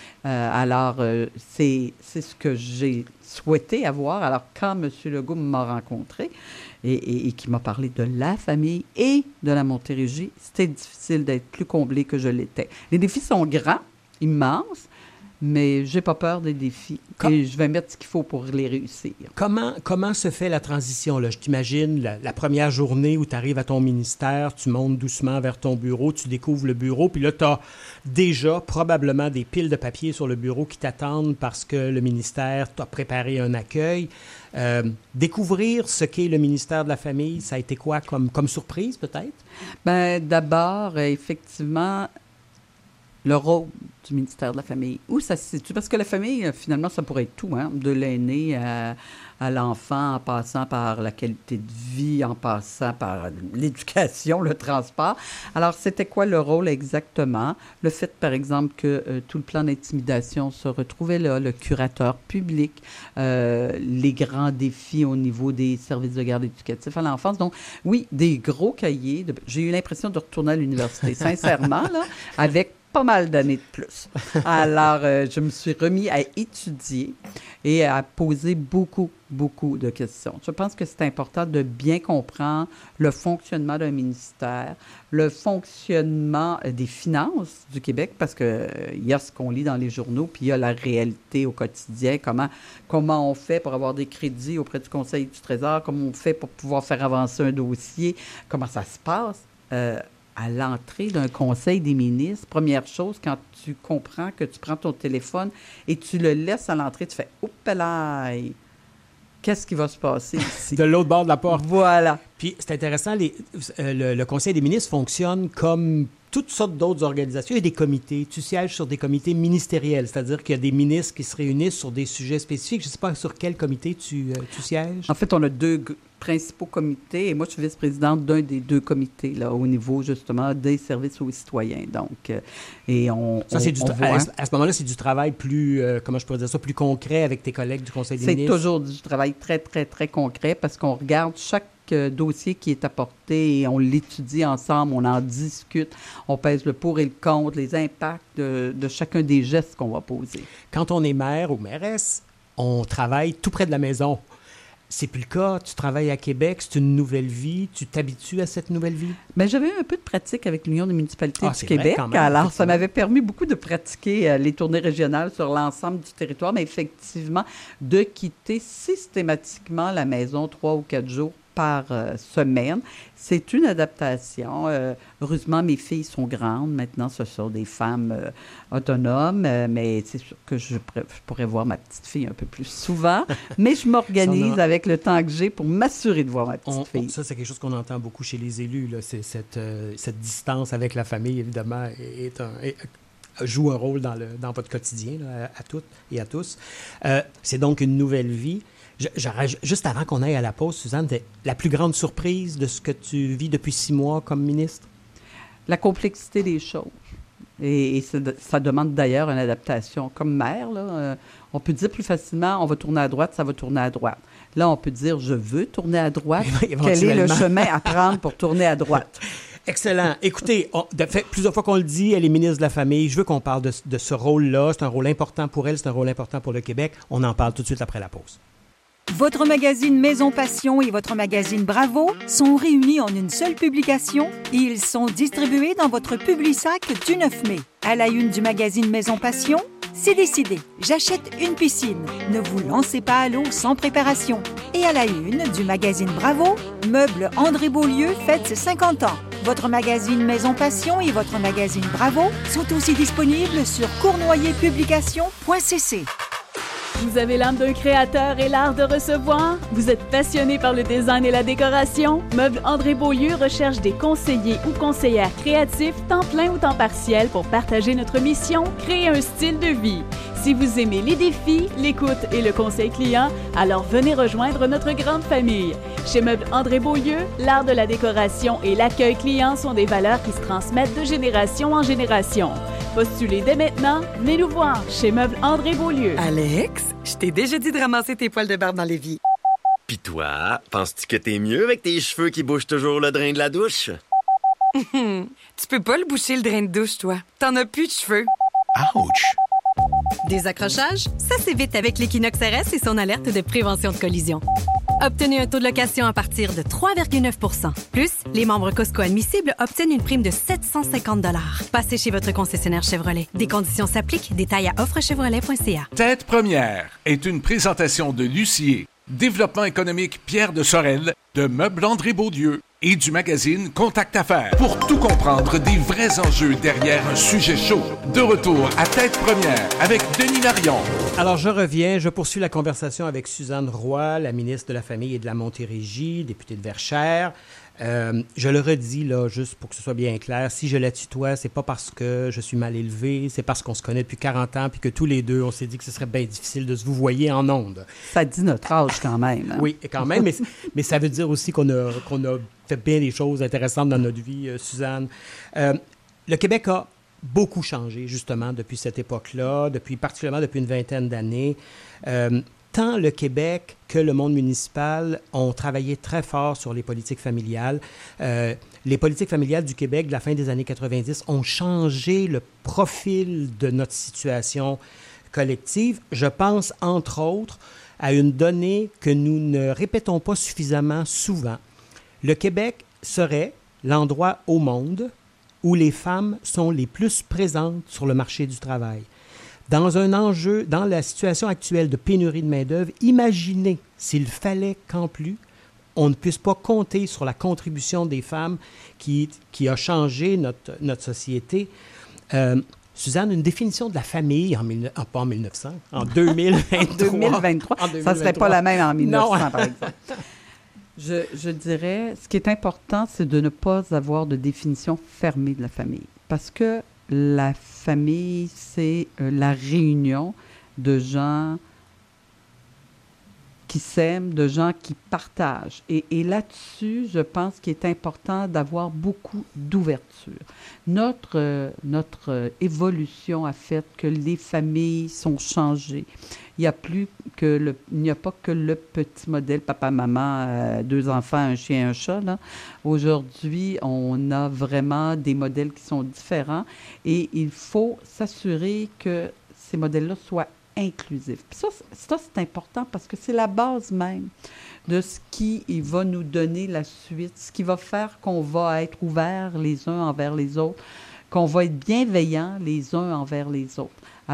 C'est ce que j'ai souhaité avoir. Alors, quand M. Legault m'a rencontré et qui m'a parlé de la famille et de la Montérégie, c'était difficile d'être plus comblé que je l'étais. Les défis sont grands, immenses, mais j'ai pas peur des défis et je vais mettre ce qu'il faut pour les réussir. Comment se fait la transition, là? Je t'imagine la première journée où tu arrives à ton ministère, tu montes doucement vers ton bureau, tu découvres le bureau, puis là, tu as déjà probablement des piles de papier sur le bureau qui t'attendent parce que le ministère t'a préparé un accueil. Découvrir ce qu'est le ministère de la Famille, ça a été quoi comme surprise, peut-être? Bien, d'abord, effectivement, le rôle du ministère de la Famille. Où ça se situe? Parce que la famille, finalement, ça pourrait être tout, hein? De l'aîné à l'enfant, en passant par la qualité de vie, en passant par l'éducation, le transport. Alors, c'était quoi le rôle exactement? Le fait, par exemple, que tout le plan d'intimidation se retrouvait là, le curateur public, les grands défis au niveau des services de garde éducatifs à l'enfance. Donc, oui, des gros cahiers. J'ai eu l'impression de retourner à l'université, sincèrement, là, avec pas mal d'années de plus. Alors, je me suis remis à étudier et à poser beaucoup de questions. Je pense que c'est important de bien comprendre le fonctionnement d'un ministère, le fonctionnement des finances du Québec, parce que il y a ce qu'on lit dans les journaux, puis il y a la réalité au quotidien, comment on fait pour avoir des crédits auprès du Conseil du Trésor, comment on fait pour pouvoir faire avancer un dossier, comment ça se passe. À l'entrée d'un conseil des ministres, première chose, quand tu comprends que tu prends ton téléphone et tu le laisses à l'entrée, tu fais « Oups là, qu'est-ce qui va se passer ici? » De l'autre bord de la porte. Voilà. Puis, c'est intéressant, le conseil des ministres fonctionne comme toutes sortes d'autres organisations. Il y a des comités. Tu sièges sur des comités ministériels, c'est-à-dire qu'il y a des ministres qui se réunissent sur des sujets spécifiques. Je ne sais pas sur quel comité tu sièges. En fait, on a deux principaux comités et moi, je suis vice-présidente d'un des deux comités là, au niveau, justement, des services aux citoyens. Donc, à ce moment-là, c'est du travail plus, comment je pourrais dire ça, plus concret avec tes collègues du Conseil des ministres? C'est toujours du travail très, très, très concret parce qu'on regarde chaque dossier qui est apporté et on l'étudie ensemble, on en discute, on pèse le pour et le contre, les impacts de chacun des gestes qu'on va poser. Quand on est maire ou mairesse, on travaille tout près de la maison. C'est plus le cas. Tu travailles à Québec, c'est une nouvelle vie. Tu t'habitues à cette nouvelle vie? Bien, j'avais eu un peu de pratique avec l'Union des municipalités du Québec. Vrai, quand même, alors, ça m'avait permis beaucoup de pratiquer les tournées régionales sur l'ensemble du territoire, mais effectivement, de quitter systématiquement la maison 3 ou 4 jours par semaine. C'est une adaptation. Heureusement, mes filles sont grandes. Maintenant, ce sont des femmes autonomes. Mais c'est sûr que je pourrais voir ma petite fille un peu plus souvent. Mais je m'organise avec le temps que j'ai pour m'assurer de voir ma petite fille. Ça, c'est quelque chose qu'on entend beaucoup chez les élus. Là. C'est cette distance avec la famille, évidemment, joue un rôle dans votre quotidien, là, à toutes et à tous. C'est donc une nouvelle vie. Juste avant qu'on aille à la pause, Suzanne, la plus grande surprise de ce que tu vis depuis 6 mois comme ministre? La complexité des choses. Et ça demande d'ailleurs une adaptation. Comme maire, là, on peut dire plus facilement, on va tourner à droite, ça va tourner à droite. Là, on peut dire, je veux tourner à droite. Quel est le chemin à prendre pour tourner à droite? Excellent. Écoutez, de fait, plusieurs fois qu'on le dit, elle est ministre de la Famille. Je veux qu'on parle de ce rôle-là. C'est un rôle important pour elle, c'est un rôle important pour le Québec. On en parle tout de suite après la pause. Votre magazine Maison Passion et votre magazine Bravo sont réunis en une seule publication et ils sont distribués dans votre Publisac du 9 mai. À la une du magazine Maison Passion, c'est décidé. J'achète une piscine. Ne vous lancez pas à l'eau sans préparation. Et à la une du magazine Bravo, Meubles André Beaulieu fête ses 50 ans. Votre magazine Maison Passion et votre magazine Bravo sont aussi disponibles sur cournoyerpublication.cc. Vous avez l'âme d'un créateur et l'art de recevoir? Vous êtes passionné par le design et la décoration? Meubles André Beaulieu recherche des conseillers ou conseillères créatifs, temps plein ou temps partiel, pour partager notre mission, créer un style de vie. Si vous aimez les défis, l'écoute et le conseil client, alors venez rejoindre notre grande famille. Chez Meubles André Beaulieu, l'art de la décoration et l'accueil client sont des valeurs qui se transmettent de génération en génération. Postulez dès maintenant, venez nous voir chez Meubles André Beaulieu. Alex, je t'ai déjà dit de ramasser tes poils de barbe dans l'évier. Pis toi, penses-tu que t'es mieux avec tes cheveux qui bougent toujours le drain de la douche? Tu peux pas le boucher le drain de douche, toi. T'en as plus de cheveux. Ouch! Des accrochages? Ça s'évite avec l'Equinox RS et son alerte de prévention de collision. Obtenez un taux de location à partir de 3,9 %. Plus, les membres Costco admissibles obtiennent une prime de 750 $. Passez chez votre concessionnaire Chevrolet. Des conditions s'appliquent. Détails à offrechevrolet.ca. Tête première est une présentation de Lucier, Développement économique Pierre de Sorel, de Meubles André Beaulieu et du magazine Contact Affaires. Pour tout comprendre des vrais enjeux derrière un sujet chaud. De retour à Tête première avec Denis Marion. Alors, je reviens. Je poursuis la conversation avec Suzanne Roy, la ministre de la Famille et de la Montérégie, députée de Verchères. Je le redis, là, juste pour que ce soit bien clair, si je la tutoie, c'est pas parce que je suis mal élevé, c'est parce qu'on se connaît depuis 40 ans puis que tous les deux, on s'est dit que ce serait bien difficile de se vous voyer en ondes. Ça dit notre âge quand même. Hein? Oui, quand même, mais ça veut dire aussi qu'on a fait bien des choses intéressantes dans notre vie, Suzanne. Le Québec a beaucoup changé, justement, depuis cette époque-là, particulièrement depuis une vingtaine d'années. Tant le Québec que le monde municipal ont travaillé très fort sur les politiques familiales. Les politiques familiales du Québec de la fin des années 90 ont changé le profil de notre situation collective. Je pense, entre autres, à une donnée que nous ne répétons pas suffisamment souvent. Le Québec serait l'endroit au monde où les femmes sont les plus présentes sur le marché du travail. Dans la situation actuelle de pénurie de main-d'œuvre, imaginez s'il fallait qu'en plus, on ne puisse pas compter sur la contribution des femmes qui a changé notre société. Suzanne, une définition de la famille, pas en 1900, en 2023. 2023. Ça ne serait pas la même en 1900, par exemple. Je dirais, ce qui est important, c'est de ne pas avoir de définition fermée de la famille. Parce que la famille, c'est la réunion de gens qui s'aiment, de gens qui partagent. Et là-dessus, je pense qu'il est important d'avoir beaucoup d'ouverture. Notre évolution a fait que les familles sont changées. Il n'y a pas que le petit modèle papa-maman, 2 enfants, un chien, un chat. Là. Aujourd'hui, on a vraiment des modèles qui sont différents et il faut s'assurer que ces modèles-là soient inclusifs. Puis ça, c'est important parce que c'est la base même de ce qui va nous donner la suite, ce qui va faire qu'on va être ouverts les uns envers les autres, qu'on va être bienveillants les uns envers les autres. Alors,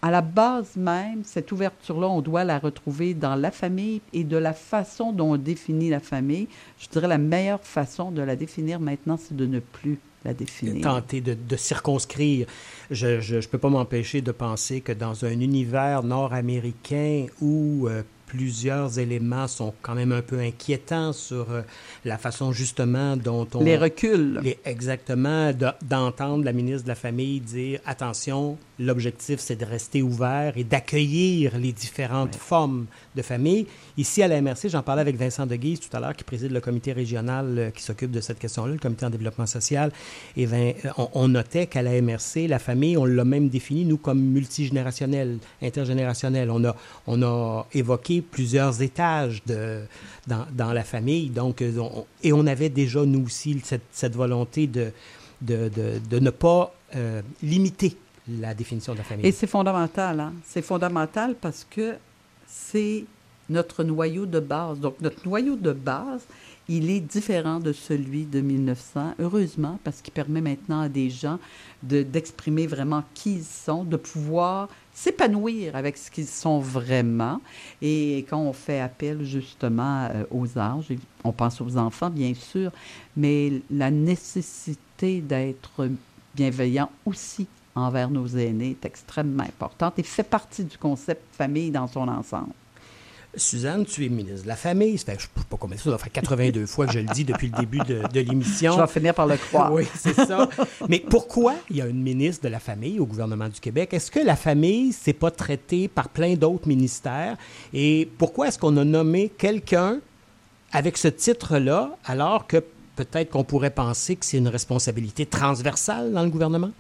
à la base même, cette ouverture-là, on doit la retrouver dans la famille et de la façon dont on définit la famille. Je dirais la meilleure façon de la définir maintenant, c'est de ne plus la définir. Tenter de circonscrire. Je peux pas m'empêcher de penser que dans un univers nord-américain où plusieurs éléments sont quand même un peu inquiétants sur la façon justement dont on... Les reculs. Exactement, d'entendre la ministre de la Famille dire « Attention, l'objectif, c'est de rester ouvert et d'accueillir les différentes formes de famille. » Ici, à la MRC, j'en parlais avec Vincent Deguise tout à l'heure, qui préside le comité régional qui s'occupe de cette question-là, le comité en développement social. Et on notait qu'à la MRC, la famille, on l'a même définie, nous, comme multigénérationnelle, intergénérationnelle. On a évoqué plusieurs étages dans la famille. Donc, et on avait déjà, nous aussi, cette volonté de ne pas limiter la définition de la famille. Et c'est fondamental, hein? C'est fondamental parce que c'est notre noyau de base. Donc, notre noyau de base, il est différent de celui de 1900, heureusement, parce qu'il permet maintenant à des gens d'exprimer vraiment qui ils sont, de pouvoir s'épanouir avec ce qu'ils sont vraiment. Et quand on fait appel justement aux âges, on pense aux enfants, bien sûr, mais la nécessité d'être bienveillant aussi envers nos aînés est extrêmement importante et fait partie du concept famille dans son ensemble. Suzanne, tu es ministre de la Famille. Ça fait, je ne sais pas combien ça fait 82 fois que je le dis depuis le début de l'émission. Je vais finir par le croire. Oui, c'est ça. Mais pourquoi il y a une ministre de la Famille au gouvernement du Québec? Est-ce que la famille, c'est pas traité par plein d'autres ministères? Et pourquoi est-ce qu'on a nommé quelqu'un avec ce titre-là, alors que peut-être qu'on pourrait penser que c'est une responsabilité transversale dans le gouvernement?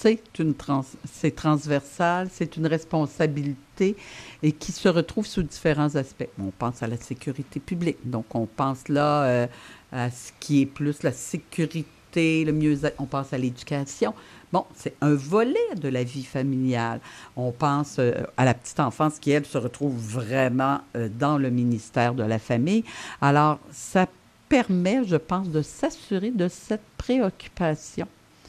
C'est transversal, c'est une responsabilité et qui se retrouve sous différents aspects. On pense à la sécurité publique, donc on pense là à ce qui est plus la sécurité, le mieux-être, on pense à l'éducation. Bon, c'est un volet de la vie familiale. On pense à la petite enfance qui, elle, se retrouve vraiment dans le ministère de la Famille. Alors, ça permet, je pense, de s'assurer de cette préoccupation.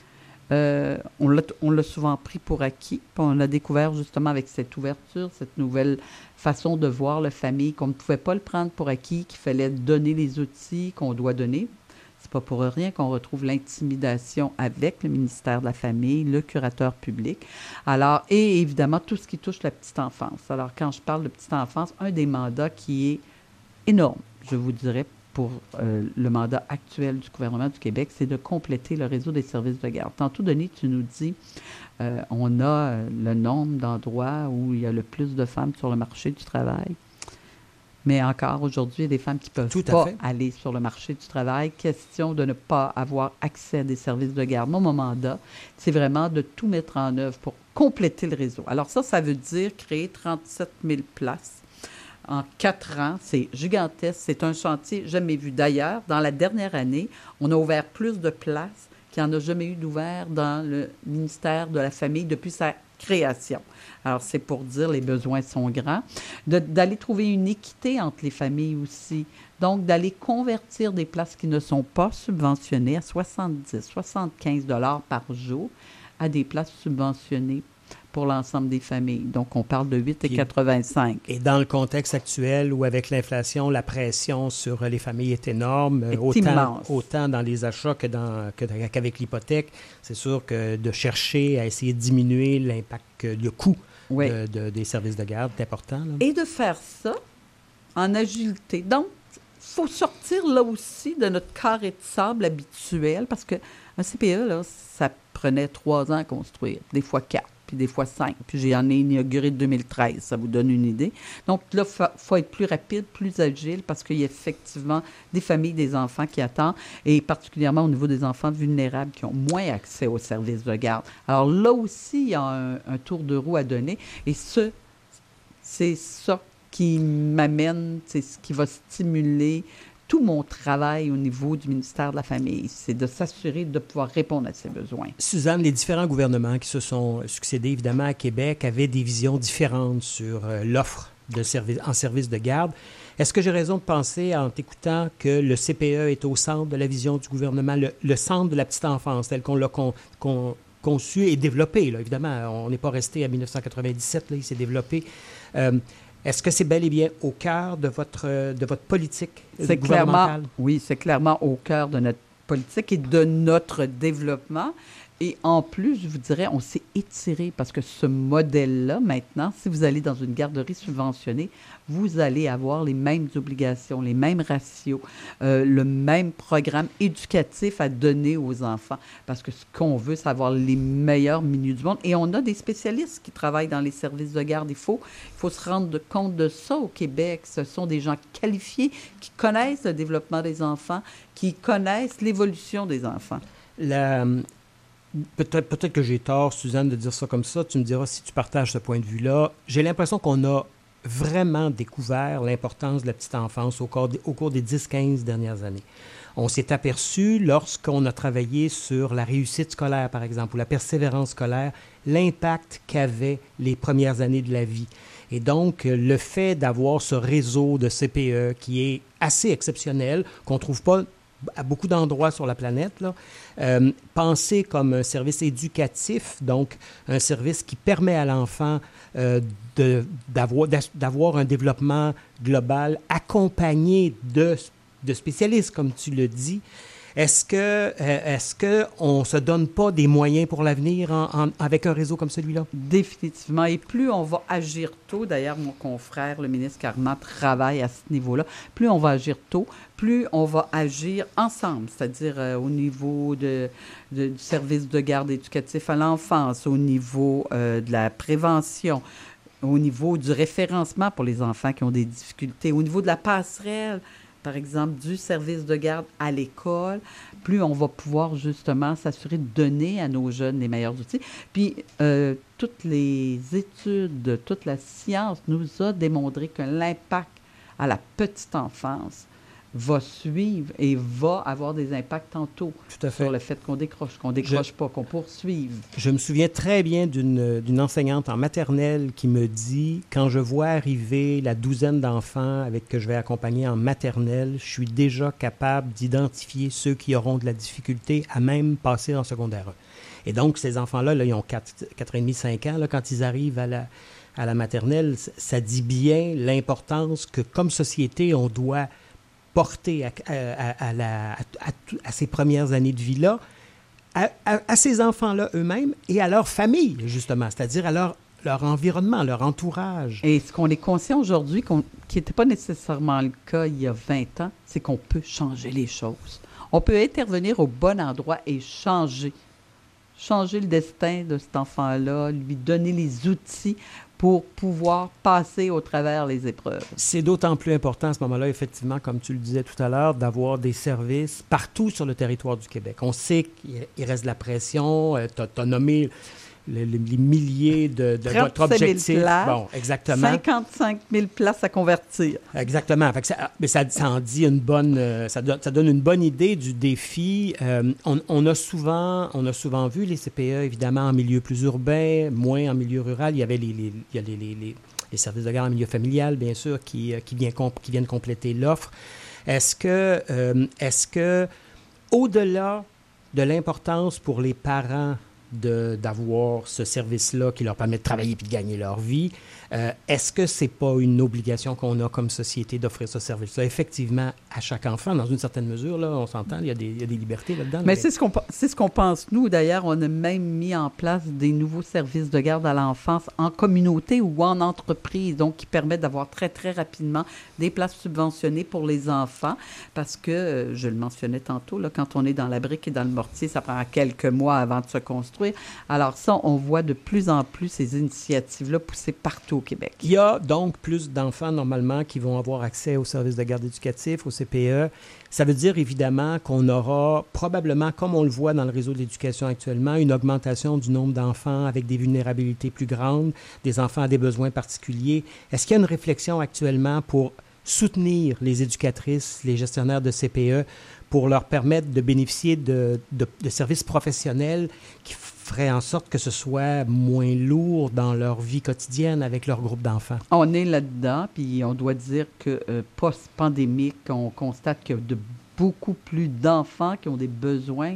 On l'a souvent pris pour acquis. Puis on a découvert justement avec cette ouverture, cette nouvelle façon de voir la famille, qu'on ne pouvait pas le prendre pour acquis, qu'il fallait donner les outils qu'on doit donner. C'est pas pour rien qu'on retrouve l'intimidation avec le ministère de la Famille, le curateur public. Alors, et évidemment, tout ce qui touche la petite enfance. Alors, quand je parle de petite enfance, un des mandats qui est énorme, je vous dirais, pour le mandat actuel du gouvernement du Québec, c'est de compléter le réseau des services de garde. Tantôt, Denis, tu nous dis, on a le nombre d'endroits où il y a le plus de femmes sur le marché du travail. Mais encore, aujourd'hui, il y a des femmes qui ne peuvent pas aller sur le marché du travail. Question de ne pas avoir accès à des services de garde. Mon mandat, c'est vraiment de tout mettre en œuvre pour compléter le réseau. Alors ça veut dire créer 37 000 places. En 4 ans, c'est gigantesque. C'est un chantier jamais vu. D'ailleurs, dans la dernière année, on a ouvert plus de places qu'il n'y en a jamais eu d'ouvert dans le ministère de la Famille depuis sa création. Alors, c'est pour dire les besoins sont grands. D'aller trouver une équité entre les familles aussi. Donc, d'aller convertir des places qui ne sont pas subventionnées à 70, 75 $ par jour à des places subventionnées pour l'ensemble des familles. Donc, on parle de 8,85. Et dans le contexte actuel où, avec l'inflation, la pression sur les familles est énorme, autant dans les achats qu'avec l'hypothèque, c'est sûr que de chercher à essayer de diminuer l'impact, le coût des services de garde est important. Là. Et de faire ça en agilité. Donc, il faut sortir là aussi de notre carré de sable habituel parce qu'un CPE, là, ça prenait 3 ans à construire, des fois 4. Puis des fois 5. Puis j'en ai inauguré 2013, ça vous donne une idée. Donc là, il faut être plus rapide, plus agile, parce qu'il y a effectivement des familles, des enfants qui attendent, et particulièrement au niveau des enfants vulnérables qui ont moins accès aux services de garde. Alors là aussi, il y a un tour de roue à donner, et c'est ça qui m'amène, c'est ce qui va stimuler tout mon travail au niveau du ministère de la Famille, c'est de s'assurer de pouvoir répondre à ces besoins. Suzanne, les différents gouvernements qui se sont succédés, évidemment, à Québec, avaient des visions différentes sur l'offre en service de garde. Est-ce que j'ai raison de penser, en t'écoutant, que le CPE est au centre de la vision du gouvernement, le centre de la petite enfance, tel qu'on l'a conçu et développé, là, évidemment. On n'est pas resté à 1997, là, il s'est développé. Est-ce que c'est bel et bien au cœur de votre politique gouvernementale? Oui, c'est clairement au cœur de notre politique et de notre développement. Et en plus, je vous dirais, on s'est étiré parce que ce modèle-là, maintenant, si vous allez dans une garderie subventionnée, vous allez avoir les mêmes obligations, les mêmes ratios, le même programme éducatif à donner aux enfants. Parce que ce qu'on veut, c'est avoir les meilleurs milieux du monde. Et on a des spécialistes qui travaillent dans les services de garde. Il faut se rendre compte de ça au Québec. Ce sont des gens qualifiés qui connaissent le développement des enfants, qui connaissent l'évolution des enfants. Peut-être que j'ai tort, Suzanne, de dire ça comme ça. Tu me diras si tu partages ce point de vue-là. J'ai l'impression qu'on a vraiment découvert l'importance de la petite enfance au cours des 10-15 dernières années. On s'est aperçu, lorsqu'on a travaillé sur la réussite scolaire, par exemple, ou la persévérance scolaire, l'impact qu'avaient les premières années de la vie. Et donc, le fait d'avoir ce réseau de CPE qui est assez exceptionnel, qu'on ne trouve pas à beaucoup d'endroits sur la planète, là, pensé comme un service éducatif, donc un service qui permet à l'enfant d'avoir un développement global accompagné de spécialistes, comme tu le dis. Est-ce que on se donne pas des moyens pour l'avenir avec un réseau comme celui-là? Définitivement. Et plus on va agir tôt, d'ailleurs, mon confrère, le ministre Carman, travaille à ce niveau-là, plus on va agir tôt, plus on va agir ensemble, c'est-à-dire au niveau du service de garde éducatif à l'enfance, au niveau de la prévention, au niveau du référencement pour les enfants qui ont des difficultés, au niveau de la passerelle, par exemple, du service de garde à l'école, plus on va pouvoir justement s'assurer de donner à nos jeunes les meilleurs outils. Puis, toutes les études, toute la science nous a démontré que l'impact à la petite enfance va suivre et va avoir des impacts tantôt sur le fait qu'on décroche pas, qu'on poursuive. Je me souviens très bien d'une enseignante en maternelle qui me dit, quand je vois arriver la douzaine d'enfants que je vais accompagner en maternelle, je suis déjà capable d'identifier ceux qui auront de la difficulté à même passer en secondaire 1. Et donc, ces enfants-là, là, ils ont 4,5, 5 ans, là, quand ils arrivent à la maternelle, ça dit bien l'importance que, comme société, on doit porter à ces premières années de vie-là, à ces enfants-là eux-mêmes et à leur famille, justement, c'est-à-dire à leur environnement, leur entourage. Et ce qu'on est conscient aujourd'hui, qui n'était pas nécessairement le cas il y a 20 ans, c'est qu'on peut changer les choses. On peut intervenir au bon endroit et changer le destin de cet enfant-là, lui donner les outils pour pouvoir passer au travers les épreuves. C'est d'autant plus important à ce moment-là, effectivement, comme tu le disais tout à l'heure, d'avoir des services partout sur le territoire du Québec. On sait qu'il reste de la pression. Tu as nommé les milliers de votre objectif. 000 places, bon, exactement. 55 000 places à convertir. Exactement. Fait que ça en dit une bonne... ça donne une bonne idée du défi. On a souvent vu les CPE, évidemment, en milieu plus urbain, moins en milieu rural. Il y avait les services de garde en milieu familial, bien sûr, qui viennent compléter l'offre. Est-ce que au-delà de l'importance pour les parents d'avoir ce service-là qui leur permet de travailler puis de gagner leur vie, est-ce que c'est pas une obligation qu'on a comme société d'offrir ce service-là effectivement à chaque enfant, dans une certaine mesure, là, on s'entend, il y a des libertés là-dedans. Mais c'est ce qu'on pense, nous. D'ailleurs, on a même mis en place des nouveaux services de garde à l'enfance en communauté ou en entreprise, donc qui permettent d'avoir très, très rapidement des places subventionnées pour les enfants, parce que, je le mentionnais tantôt, là, quand on est dans la brique et dans le mortier, ça prend quelques mois avant de se construire. Alors ça, on voit de plus en plus ces initiatives-là pousser partout au Québec. Il y a donc plus d'enfants, normalement, qui vont avoir accès aux services de garde éducatif, au CPE. Ça veut dire, évidemment, qu'on aura probablement, comme on le voit dans le réseau de l'éducation actuellement, une augmentation du nombre d'enfants avec des vulnérabilités plus grandes, des enfants à des besoins particuliers. Est-ce qu'il y a une réflexion actuellement pour soutenir les éducatrices, les gestionnaires de CPE, pour leur permettre de bénéficier de services professionnels qui feraient en sorte que ce soit moins lourd dans leur vie quotidienne avec leur groupe d'enfants? On est là-dedans, puis on doit dire que post-pandémique, on constate qu'il y a beaucoup plus d'enfants qui ont des besoins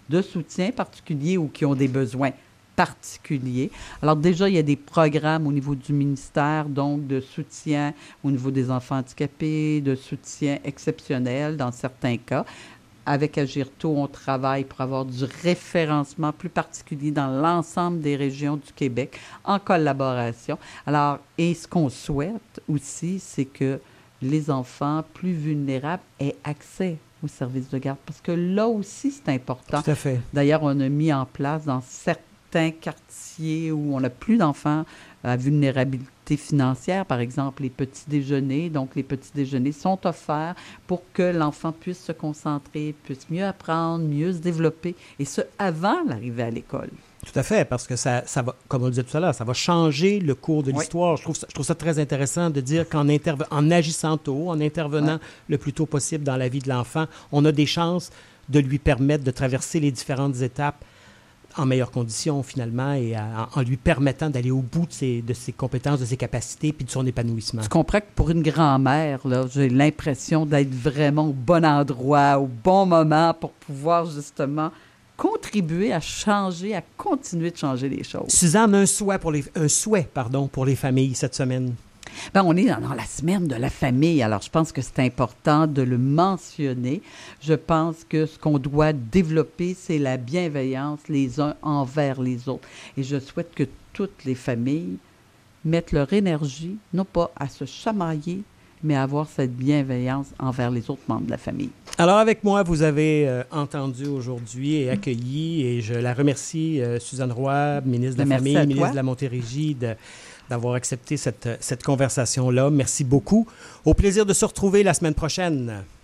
de soutien particulier ou qui ont des besoins particuliers. Alors déjà, il y a des programmes au niveau du ministère, donc de soutien au niveau des enfants handicapés, de soutien exceptionnel dans certains cas. Avec Agirto, on travaille pour avoir du référencement plus particulier dans l'ensemble des régions du Québec en collaboration. Alors, et ce qu'on souhaite aussi, c'est que les enfants plus vulnérables aient accès aux services de garde, parce que là aussi, c'est important. Tout à fait. D'ailleurs, on a mis en place dans certains quartiers où on n'a plus d'enfants à vulnérabilité financière, par exemple les petits déjeuners. Donc, les petits déjeuners sont offerts pour que l'enfant puisse se concentrer, puisse mieux apprendre, mieux se développer, et ce, avant l'arrivée à l'école. Tout à fait, parce que ça va, comme on le disait tout à l'heure, ça va changer le cours de l'histoire. Je trouve ça très intéressant de dire qu'en agissant tôt, en intervenant le plus tôt possible dans la vie de l'enfant, on a des chances de lui permettre de traverser les différentes étapes en meilleures conditions, finalement, et en lui permettant d'aller au bout de ses compétences, de ses capacités, puis de son épanouissement. Tu comprends que pour une grand-mère, là, j'ai l'impression d'être vraiment au bon endroit, au bon moment pour pouvoir, justement, contribuer à changer, à continuer de changer les choses. Suzanne, un souhait pour les familles cette semaine. Bien, on est dans la semaine de la famille, alors je pense que c'est important de le mentionner. Je pense que ce qu'on doit développer, c'est la bienveillance les uns envers les autres. Et je souhaite que toutes les familles mettent leur énergie, non pas à se chamailler, mais à avoir cette bienveillance envers les autres membres de la famille. Alors, avec moi, vous avez entendu aujourd'hui et accueilli, et je la remercie, Suzanne Roy, ministre de la Famille, ministre de la Montérégie, d'avoir accepté cette conversation-là. Merci beaucoup. Au plaisir de se retrouver la semaine prochaine.